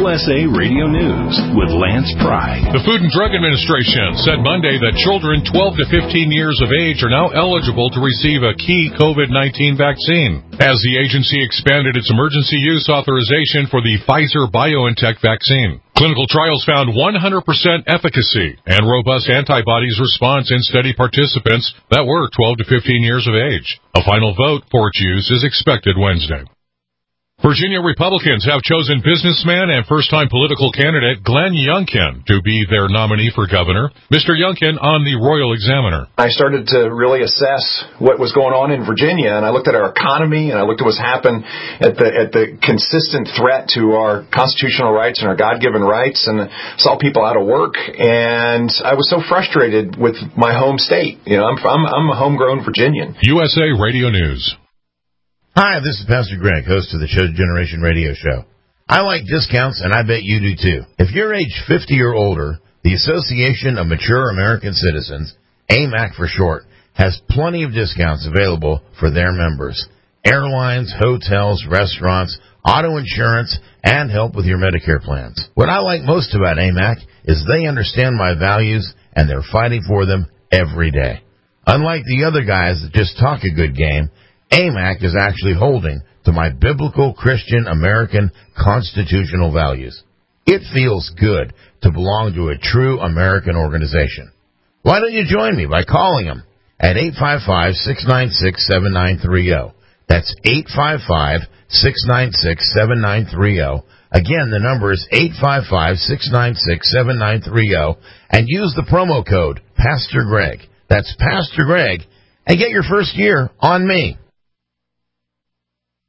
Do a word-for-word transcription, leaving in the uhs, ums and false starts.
U S A Radio News with Lance Pry. The Food and Drug Administration said Monday that children twelve to fifteen years of age are now eligible to receive a key COVID nineteen vaccine, as the agency expanded its emergency use authorization for the Pfizer-BioNTech vaccine. Clinical trials found one hundred percent efficacy and robust antibodies response in study participants that were twelve to fifteen years of age. A final vote for its use is expected Wednesday. Virginia Republicans have chosen businessman and first-time political candidate Glenn Youngkin to be their nominee for governor. Mister Youngkin on the Royal Examiner. I started to really assess what was going on in Virginia, and I looked at our economy, and I looked at what's happened at the at the consistent threat to our constitutional rights and our God-given rights, and saw people out of work, and I was so frustrated with my home state. You know, I'm I'm, I'm a homegrown Virginian. U S A Radio News. Hi, this is Pastor Greg, host of the Chosen Generation Radio Show. I like discounts, and I bet you do too. If you're age fifty or older, the Association of Mature American Citizens, A M A C for short, has plenty of discounts available for their members. Airlines, hotels, restaurants, auto insurance, and help with your Medicare plans. What I like most about A M A C is they understand my values, and they're fighting for them every day. Unlike the other guys that just talk a good game, A M A C is actually holding to my biblical Christian American constitutional values. It feels good to belong to a true American organization. Why don't you join me by calling them at eight five five, six nine six, seven nine three zero. That's eight five five, six nine six, seven nine three zero. Again, the number is eight five five, six nine six, seven nine three zero, and use the promo code Pastor Greg. That's Pastor Greg, and get your first year on me.